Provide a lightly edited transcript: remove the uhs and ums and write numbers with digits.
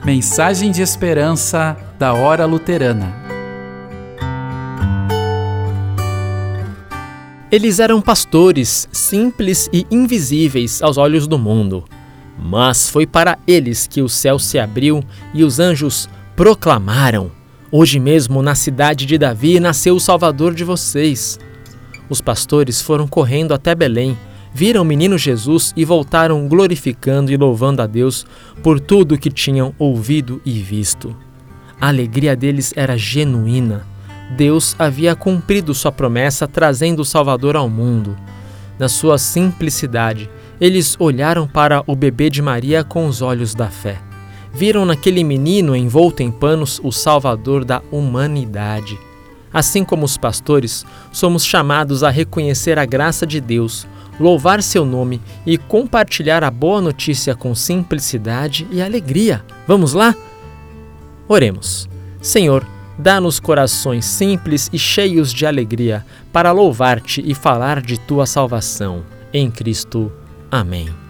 Mensagem de esperança da Hora Luterana. Eles eram pastores, simples e invisíveis aos olhos do mundo. Mas foi para eles que o céu se abriu e os anjos proclamaram: hoje mesmo na cidade de Davi nasceu o Salvador de vocês. Os pastores foram correndo até Belém, viram o menino Jesus e voltaram glorificando e louvando a Deus por tudo que tinham ouvido e visto. A alegria deles era genuína. Deus havia cumprido sua promessa trazendo o Salvador ao mundo. Na sua simplicidade, eles olharam para o bebê de Maria com os olhos da fé. Viram naquele menino envolto em panos o Salvador da humanidade. Assim como os pastores, somos chamados a reconhecer a graça de Deus, louvar seu nome e compartilhar a boa notícia com simplicidade e alegria. Vamos lá? Oremos. Senhor, dá-nos corações simples e cheios de alegria para louvar-te e falar de tua salvação. Em Cristo. Amém.